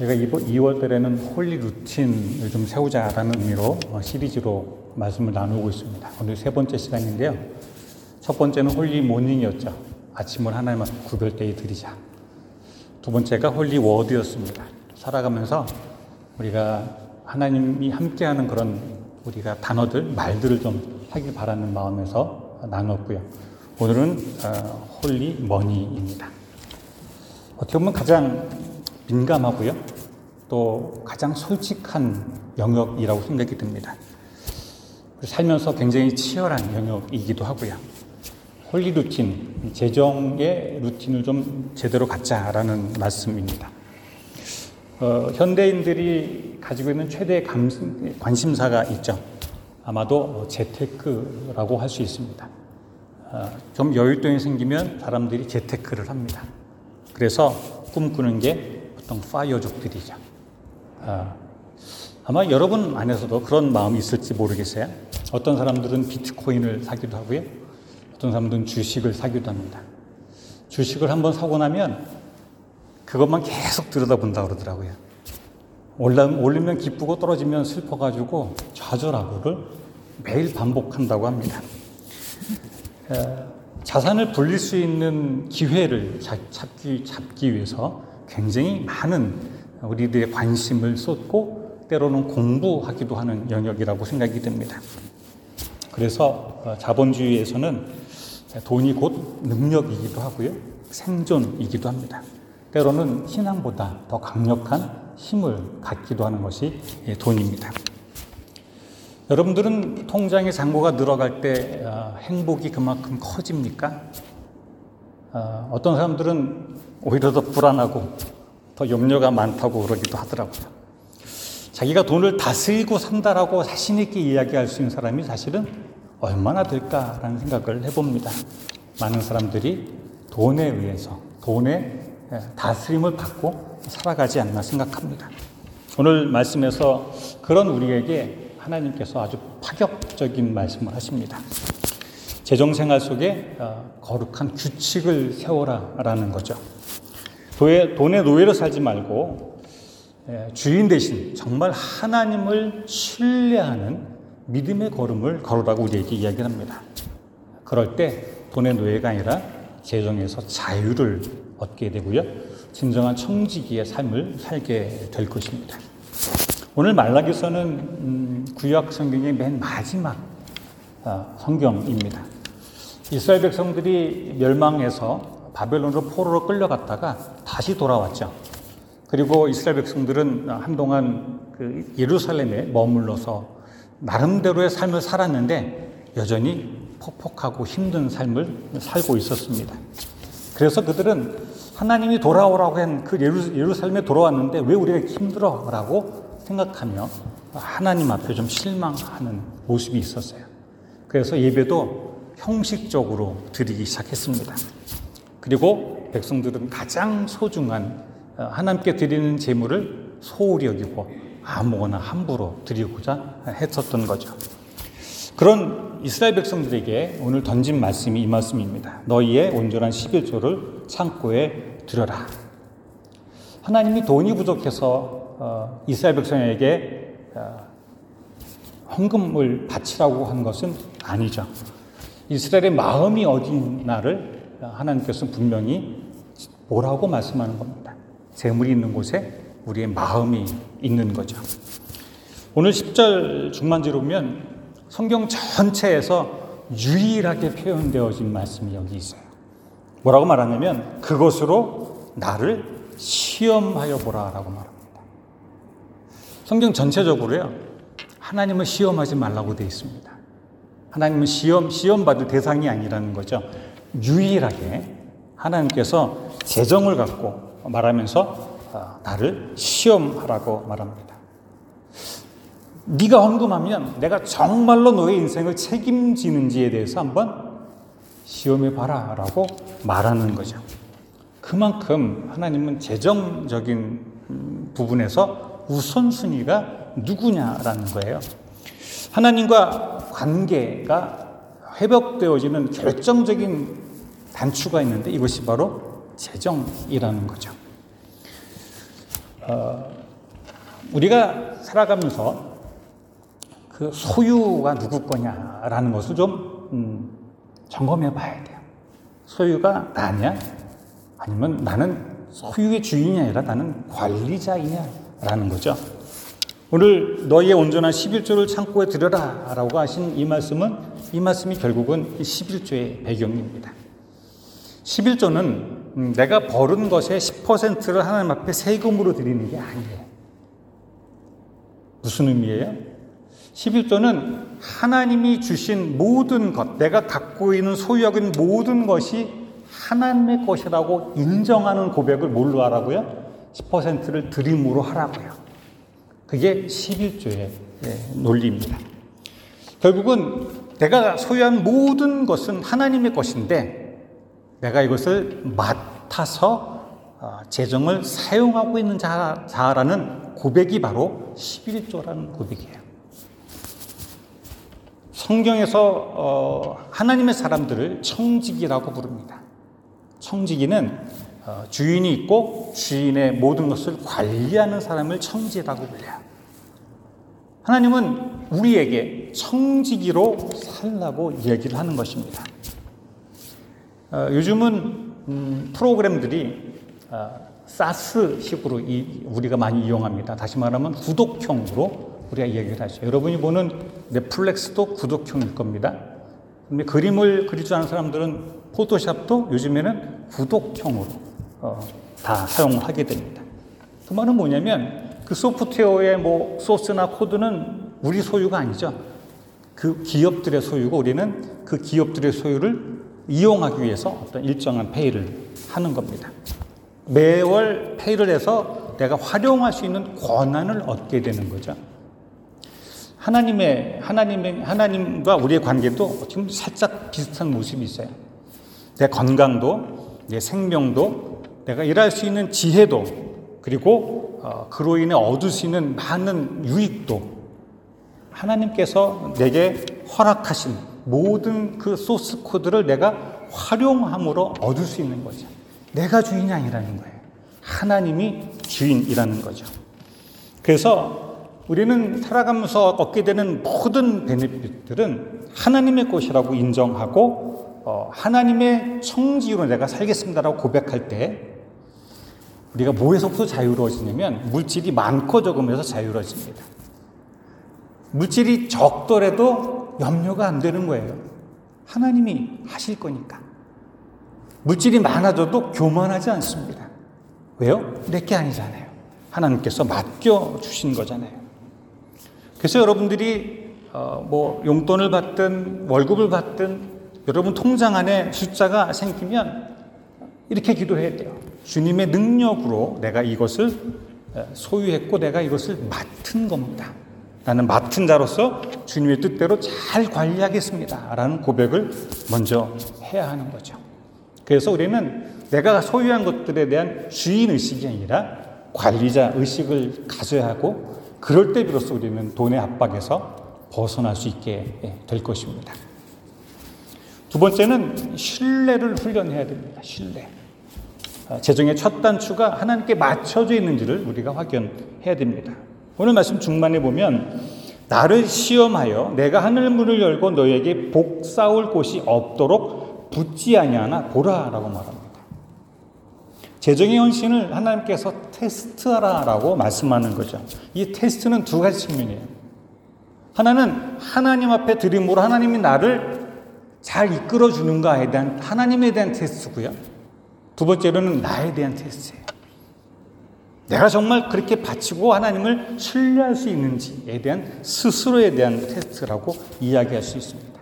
저희가 이번 2월 달에는 홀리 루틴을 좀 세우자라는 의미로 시리즈로 말씀을 나누고 있습니다. 오늘 세 번째 시간인데요. 첫 번째는 홀리 모닝이었죠. 아침을 하나님 앞에 구별되이 드리자. 두 번째가 홀리 워드였습니다. 살아가면서 우리가 하나님이 함께하는 그런 우리가 단어들, 말들을 좀 하길 바라는 마음에서 나눴고요. 오늘은 홀리 머니입니다. 어떻게 보면 가장 민감하고요. 또 가장 솔직한 영역이라고 생각이 듭니다. 살면서 굉장히 치열한 영역이기도 하고요. 홀리 루틴, 재정의 루틴을 좀 제대로 갖자라는 말씀입니다. 현대인들이 가지고 있는 최대 관심사가 있죠. 아마도 재테크라고 할 수 있습니다. 좀 여윳돈이 생기면 사람들이 재테크를 합니다. 그래서 꿈꾸는 게 보통 파이어족들이죠. 아마 여러분 안에서도 그런 마음이 있을지 모르겠어요. 어떤 사람들은 비트코인을 사기도 하고요. 어떤 사람들은 주식을 사기도 합니다. 주식을 한번 사고 나면 그것만 계속 들여다본다고 그러더라고요. 오르면 기쁘고 떨어지면 슬퍼가지고 좌절하고를 매일 반복한다고 합니다. 자산을 불릴 수 있는 기회를 잡기 위해서 굉장히 많은 우리들의 관심을 쏟고 때로는 공부하기도 하는 영역이라고 생각이 됩니다. 그래서 자본주의에서는 돈이 곧 능력이기도 하고요. 생존이기도 합니다. 때로는 신앙보다 더 강력한 힘을 갖기도 하는 것이 돈입니다. 여러분들은 통장에 잔고가 늘어갈 때 행복이 그만큼 커집니까? 어떤 사람들은 오히려 더 불안하고 더 염려가 많다고 그러기도 하더라고요. 자기가 돈을 다스리고 산다라고 자신 있게 이야기할 수 있는 사람이 사실은 얼마나 될까라는 생각을 해봅니다. 많은 사람들이 돈에 의해서 돈의 다스림을 받고 살아가지 않나 생각합니다. 오늘 말씀에서 그런 우리에게 하나님께서 아주 파격적인 말씀을 하십니다. 재정생활 속에 거룩한 규칙을 세워라라는 거죠. 돈의 노예로 살지 말고 주인 대신 정말 하나님을 신뢰하는 믿음의 걸음을 걸으라고 우리에게 이야기를 합니다. 그럴 때 돈의 노예가 아니라 재정에서 자유를 얻게 되고요. 진정한 청지기의 삶을 살게 될 것입니다. 오늘 말라기서는 구약 성경의 맨 마지막 성경입니다. 이스라엘 백성들이 멸망해서 바벨론으로 포로로 끌려갔다가 다시 돌아왔죠. 그리고 이스라엘 백성들은 한동안 예루살렘에 머물러서 나름대로의 삶을 살았는데 여전히 퍽퍽하고 힘든 삶을 살고 있었습니다. 그래서 그들은 하나님이 돌아오라고 한 그 예루살렘에 돌아왔는데 왜 우리가 힘들어? 라고 생각하며 하나님 앞에 좀 실망하는 모습이 있었어요. 그래서 예배도 형식적으로 드리기 시작했습니다. 그리고 백성들은 가장 소중한 하나님께 드리는 제물을 소홀히 여기고 아무거나 함부로 드리고자 했었던 거죠. 그런 이스라엘 백성들에게 오늘 던진 말씀이 이 말씀입니다. 너희의 온전한 11조를 창고에 들여라. 하나님이 돈이 부족해서 이스라엘 백성에게 헌금을 바치라고 한 것은 아니죠. 이스라엘의 마음이 어딘나를 하나님께서는 분명히 뭐라고 말씀하는 겁니다. 재물이 있는 곳에 우리의 마음이 있는 거죠. 오늘 10절 중반절에 보면 성경 전체에서 유일하게 표현되어진 말씀이 여기 있어요. 뭐라고 말하냐면 그것으로 나를 시험하여 보라라고 말합니다. 성경 전체적으로요. 하나님을 시험하지 말라고 되어 있습니다. 하나님은 시험받을 대상이 아니라는 거죠. 유일하게 하나님께서 재정을 갖고 말하면서 나를 시험하라고 말합니다. 네가 헌금하면 내가 정말로 너의 인생을 책임지는지에 대해서 한번 시험해 봐라 라고 말하는 거죠. 그만큼 하나님은 재정적인 부분에서 우선순위가 누구냐라는 거예요. 하나님과 관계가 회복되어지는 결정적인 단추가 있는데 이것이 바로 재정이라는 거죠. 우리가 살아가면서 그 소유가 누구 거냐라는 것을 좀 점검해 봐야 돼요. 소유가 나냐? 아니면 나는 소유의 주인이 아니라 나는 관리자이냐라는 거죠. 오늘 너희의 온전한 11조를 창고에 들여라 라고 하신 이 말씀이 결국은 11조의 배경입니다. 11조는 내가 벌은 것의 10%를 하나님 앞에 세금으로 드리는 게 아니에요. 무슨 의미예요? 11조는 하나님이 주신 모든 것, 내가 갖고 있는 소유하고 있는 모든 것이 하나님의 것이라고 인정하는 고백을 뭘로 하라고요? 10%를 드림으로 하라고요. 그게 11조의 논리입니다. 결국은 내가 소유한 모든 것은 하나님의 것인데 내가 이것을 맡아서 재정을 사용하고 있는 자라는 고백이 바로 11조라는 고백이에요. 성경에서 하나님의 사람들을 청지기라고 부릅니다. 청지기는 주인이 있고 주인의 모든 것을 관리하는 사람을 청지라고 불려요. 하나님은 우리에게 청지기로 살라고 얘기를 하는 것입니다. 요즘은 프로그램들이 사스식으로 우리가 많이 이용합니다. 다시 말하면 구독형으로 우리가 얘기를 하죠. 여러분이 보는 넷플릭스도 구독형일 겁니다. 근데 그림을 그리지 않은 사람들은 포토샵도 요즘에는 구독형으로 다 사용을 하게 됩니다. 그 말은 뭐냐면 그 소프트웨어의 소스나 코드는 우리 소유가 아니죠. 그 기업들의 소유고 우리는 그 기업들의 소유를 이용하기 위해서 어떤 일정한 페이를 하는 겁니다. 매월 페이를 해서 내가 활용할 수 있는 권한을 얻게 되는 거죠. 하나님과 우리의 관계도 지금 살짝 비슷한 모습이 있어요. 내 건강도, 내 생명도, 내가 일할 수 있는 지혜도, 그리고 그로 인해 얻을 수 있는 많은 유익도 하나님께서 내게 허락하신 모든 그 소스 코드를 내가 활용함으로 얻을 수 있는 거죠. 내가 주인이 아니라는 거예요. 하나님이 주인이라는 거죠. 그래서 우리는 살아가면서 얻게 되는 모든 베네핏들은 하나님의 것이라고 인정하고 하나님의 청지로 내가 살겠습니다라고 고백할 때 우리가 뭐에서부터 자유로워지냐면 물질이 많고 적음에서 자유로워집니다. 물질이 적더라도 염려가 안 되는 거예요. 하나님이 하실 거니까. 물질이 많아져도 교만하지 않습니다. 왜요? 내게 아니잖아요. 하나님께서 맡겨주신 거잖아요. 그래서 여러분들이 용돈을 받든 월급을 받든 여러분 통장 안에 숫자가 생기면 이렇게 기도해야 돼요. 주님의 능력으로 내가 이것을 소유했고 내가 이것을 맡은 겁니다. 나는 맡은 자로서 주님의 뜻대로 잘 관리하겠습니다. 라는 고백을 먼저 해야 하는 거죠. 그래서 우리는 내가 소유한 것들에 대한 주인의식이 아니라 관리자의식을 가져야 하고 그럴 때 비로소 우리는 돈의 압박에서 벗어날 수 있게 될 것입니다. 두 번째는 신뢰를 훈련해야 됩니다. 신뢰. 재정의 첫 단추가 하나님께 맞춰져 있는지를 우리가 확인해야 됩니다. 오늘 말씀 중반에 보면 나를 시험하여 내가 하늘문을 열고 너에게 복 쌓을 곳이 없도록 붙지 아니하나 보라라고 말합니다. 재정의 헌신을 하나님께서 테스트하라라고 말씀하는 거죠. 이 테스트는 두 가지 측면이에요. 하나는 하나님 앞에 드림으로 하나님이 나를 잘 이끌어 주는가에 대한 하나님에 대한 테스트고요. 두 번째로는 나에 대한 테스트예요. 내가 정말 그렇게 바치고 하나님을 신뢰할 수 있는지에 대한 스스로에 대한 테스트라고 이야기할 수 있습니다.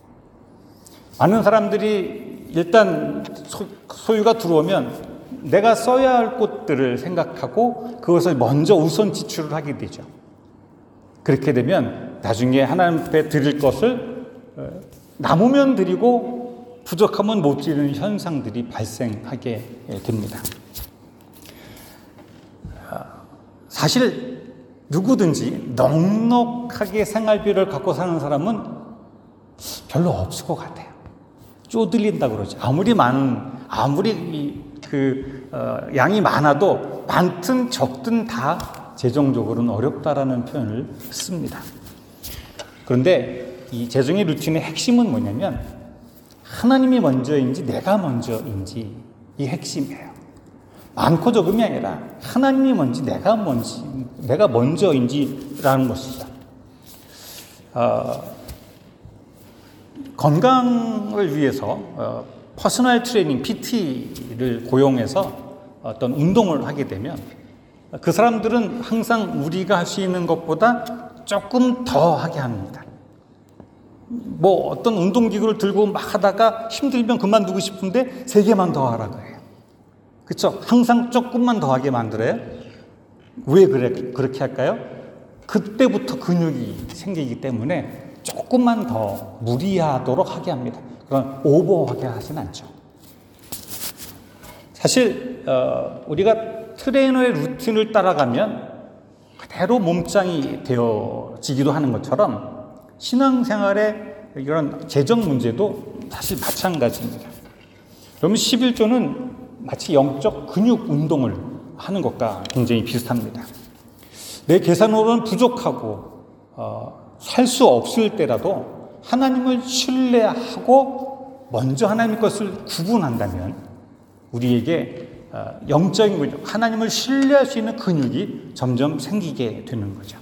많은 사람들이 일단 소유가 들어오면 내가 써야 할 것들을 생각하고 그것을 먼저 우선 지출을 하게 되죠. 그렇게 되면 나중에 하나님 앞에 드릴 것을 남으면 드리고 부족하면 못 드리는 현상들이 발생하게 됩니다. 사실 누구든지 넉넉하게 생활비를 갖고 사는 사람은 별로 없을 것 같아요. 쪼들린다 그러죠. 아무리 양이 많아도 많든 적든 다 재정적으로는 어렵다라는 표현을 씁니다. 그런데 이 재정의 루틴의 핵심은 뭐냐면 하나님이 먼저인지 내가 먼저인지 이 핵심이에요. 많고 적음이 아니라 하나님이 먼저 내가 먼저인지라는 것이죠. 건강을 위해서 퍼스널 트레이닝 PT를 고용해서 어떤 운동을 하게 되면 그 사람들은 항상 우리가 할 수 있는 것보다 조금 더 하게 합니다. 뭐 어떤 운동기구를 들고 막 하다가 힘들면 그만두고 싶은데 3개만 더 하라고 해요. 그렇죠? 항상 조금만 더 하게 만들어요. 왜 그렇게 할까요? 그때부터 근육이 생기기 때문에 조금만 더 무리하도록 하게 합니다. 그럼 오버하게 하진 않죠. 사실 우리가 트레이너의 루틴을 따라가면 그대로 몸짱이 되어지기도 하는 것처럼 신앙생활의 이런 재정 문제도 사실 마찬가지입니다. 그러면 11조는 마치 영적 근육 운동을 하는 것과 굉장히 비슷합니다. 내 계산으로는 부족하고 살 수 없을 때라도 하나님을 신뢰하고 먼저 하나님의 것을 구분한다면 우리에게 영적인 근육, 하나님을 신뢰할 수 있는 근육이 점점 생기게 되는 거죠.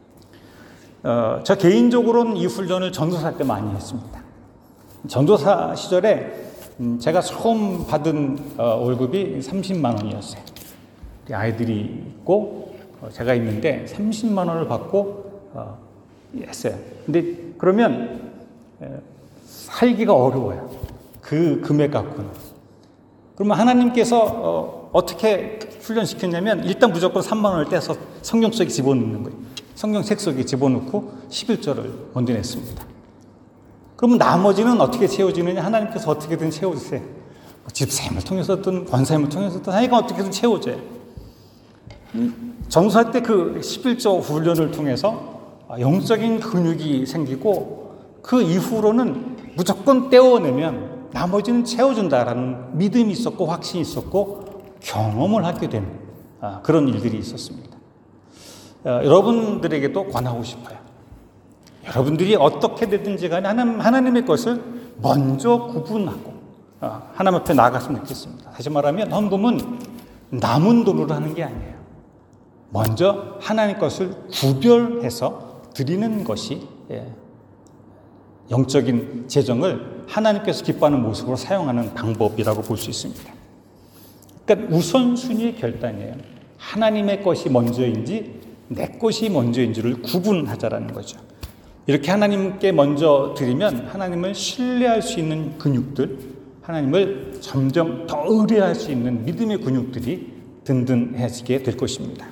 저 개인적으로는 이 훈련을 전도사 때 많이 했습니다. 전도사 시절에 제가 처음 받은 월급이 30만 원이었어요. 아이들이 있고 제가 있는데 30만 원을 받고 했어요. 근데 그러면 살기가 어려워요. 그 금액 갖고는. 그러면 하나님께서 어떻게 훈련시켰냐면 일단 무조건 3만 원을 떼서 성경 속에 집어넣는 거예요. 성경 책 속에 집어넣고 11절을 먼저 냈습니다. 그러면 나머지는 어떻게 채워지느냐? 하나님께서 어떻게든 채워주세요. 집사님을 통해서든 권사님을 통해서든 하여간 어떻게든 채워줘요. 전도사 때 그 11조 훈련을 통해서 영적인 근육이 생기고 그 이후로는 무조건 떼어내면 나머지는 채워준다라는 믿음이 있었고 확신이 있었고 경험을 하게 된 그런 일들이 있었습니다. 여러분들에게도 권하고 싶어요. 여러분들이 어떻게 되든지 간에 하나님의 것을 먼저 구분하고 하나님 앞에 나아갔으면 좋겠습니다. 다시 말하면 헌금은 남은 돈으로 하는 게 아니에요. 먼저 하나님 것을 구별해서 드리는 것이 영적인 재정을 하나님께서 기뻐하는 모습으로 사용하는 방법이라고 볼 수 있습니다. 그러니까 우선순위의 결단이에요. 하나님의 것이 먼저인지 내 것이 먼저인지를 구분하자라는 거죠. 이렇게 하나님께 먼저 드리면 하나님을 신뢰할 수 있는 근육들, 하나님을 점점 더 의뢰할 수 있는 믿음의 근육들이 든든해지게 될 것입니다.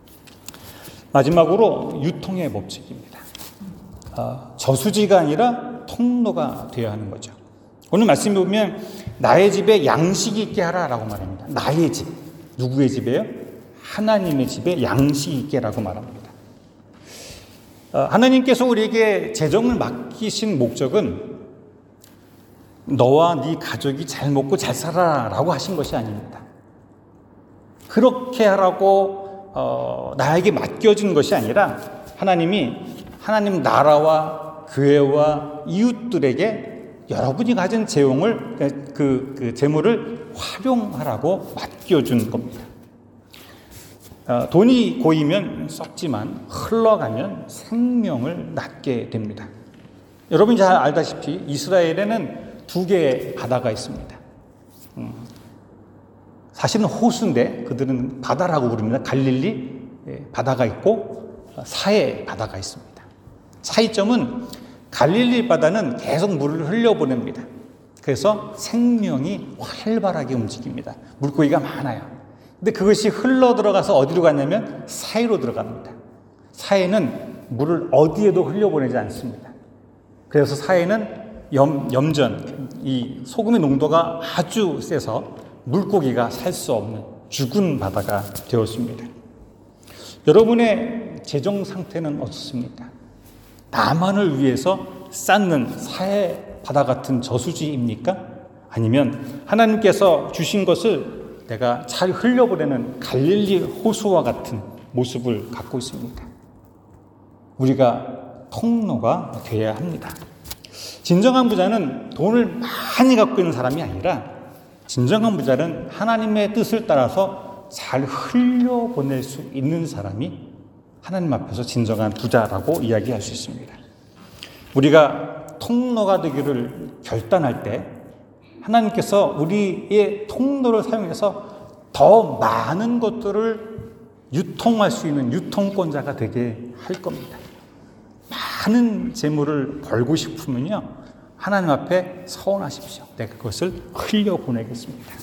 마지막으로 유통의 법칙입니다. 저수지가 아니라 통로가 되어야 하는 거죠. 오늘 말씀에 보면 나의 집에 양식이 있게 하라라고 말합니다. 나의 집. 누구의 집이에요? 하나님의 집에 양식이 있게라고 말합니다. 하나님께서 우리에게 재정을 맡기신 목적은 너와 네 가족이 잘 먹고 잘 살아라라고 하신 것이 아닙니다. 그렇게 하라고 나에게 맡겨진 것이 아니라 하나님 나라와 교회와 이웃들에게 여러분이 가진 그 재물을 활용하라고 맡겨준 겁니다. 돈이 고이면 썩지만 흘러가면 생명을 낳게 됩니다. 여러분이 잘 알다시피 이스라엘에는 2개의 바다가 있습니다. 사실은 호수인데 그들은 바다라고 부릅니다. 갈릴리 바다가 있고 사해 바다가 있습니다. 차이점은 갈릴리 바다는 계속 물을 흘려보냅니다. 그래서 생명이 활발하게 움직입니다. 물고기가 많아요. 근데 그것이 흘러 들어가서 어디로 갔냐면 사해로 들어갑니다. 사해는 물을 어디에도 흘려보내지 않습니다. 그래서 사해는 염전, 이 소금의 농도가 아주 세서 물고기가 살 수 없는 죽은 바다가 되었습니다. 여러분의 재정 상태는 어떻습니까? 나만을 위해서 쌓는 사해 바다 같은 저수지입니까? 아니면 하나님께서 주신 것을 내가 잘 흘려보내는 갈릴리 호수와 같은 모습을 갖고 있습니다. 우리가 통로가 되어야 합니다. 진정한 부자는 돈을 많이 갖고 있는 사람이 아니라 진정한 부자는 하나님의 뜻을 따라서 잘 흘려보낼 수 있는 사람이 하나님 앞에서 진정한 부자라고 이야기할 수 있습니다. 우리가 통로가 되기를 결단할 때 하나님께서 우리의 통로를 사용해서 더 많은 것들을 유통할 수 있는 유통권자가 되게 할 겁니다. 많은 재물을 벌고 싶으면요, 하나님 앞에 서원하십시오. 내가 그것을 흘려보내겠습니다.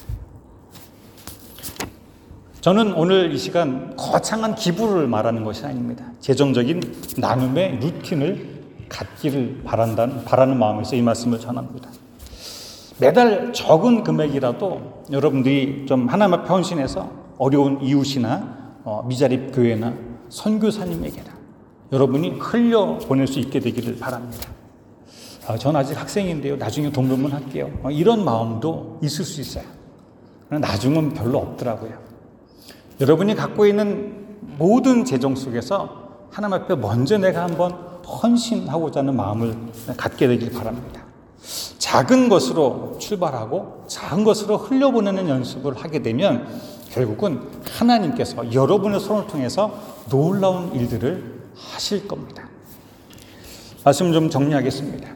저는 오늘 이 시간 거창한 기부를 말하는 것이 아닙니다. 재정적인 나눔의 루틴을 갖기를 바라는 마음에서 이 말씀을 전합니다. 매달 적은 금액이라도 여러분들이 좀 하나님 앞에 헌신해서 어려운 이웃이나 미자립 교회나 선교사님에게나 여러분이 흘려보낼 수 있게 되기를 바랍니다. 저는 아직 학생인데요. 나중에 돈 벌면 할게요. 이런 마음도 있을 수 있어요. 나중은 별로 없더라고요. 여러분이 갖고 있는 모든 재정 속에서 하나님 앞에 먼저 내가 한번 헌신하고자 하는 마음을 갖게 되길 바랍니다. 작은 것으로 출발하고 작은 것으로 흘려보내는 연습을 하게 되면 결국은 하나님께서 여러분의 손을 통해서 놀라운 일들을 하실 겁니다. 말씀 좀 정리하겠습니다.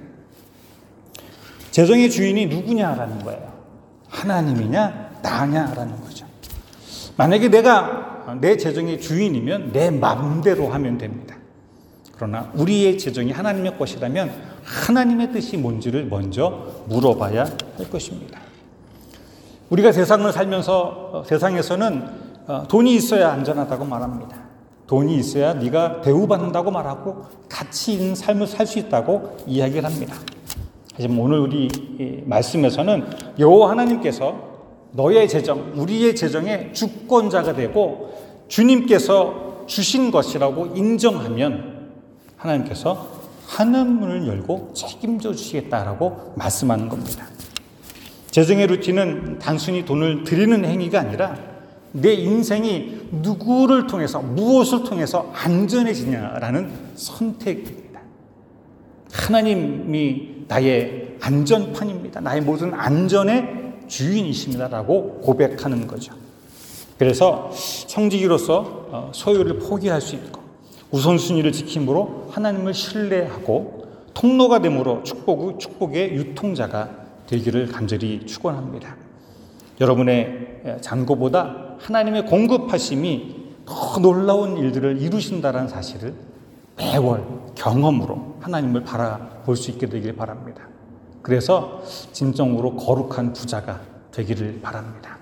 재정의 주인이 누구냐라는 거예요. 하나님이냐 나냐라는 거죠. 만약에 내가 내 재정의 주인이면 내 마음대로 하면 됩니다. 그러나 우리의 재정이 하나님의 것이라면 하나님의 뜻이 뭔지를 먼저 물어봐야 할 것입니다. 우리가 세상을 살면서 세상에서는 돈이 있어야 안전하다고 말합니다. 돈이 있어야 네가 대우받는다고 말하고 가치 있는 삶을 살 수 있다고 이야기를 합니다. 하지만 오늘 우리 말씀에서는 여호와 하나님께서 너의 재정, 우리의 재정의 주권자가 되고 주님께서 주신 것이라고 인정하면 하나님께서 하늘문을 열고 책임져 주시겠다라고 말씀하는 겁니다. 재정의 루틴은 단순히 돈을 드리는 행위가 아니라 내 인생이 누구를 통해서 무엇을 통해서 안전해지냐라는 선택입니다. 하나님이 나의 안전판입니다. 나의 모든 안전의 주인이십니다라고 고백하는 거죠. 그래서 성직이로서 소유를 포기할 수 있고 우선순위를 지킴으로 하나님을 신뢰하고 통로가 됨으로 축복의 유통자가 되기를 간절히 축원합니다. 여러분의 잔고보다 하나님의 공급하심이 더 놀라운 일들을 이루신다는 사실을 매월 경험으로 하나님을 바라볼 수 있게 되길 바랍니다. 그래서 진정으로 거룩한 부자가 되기를 바랍니다.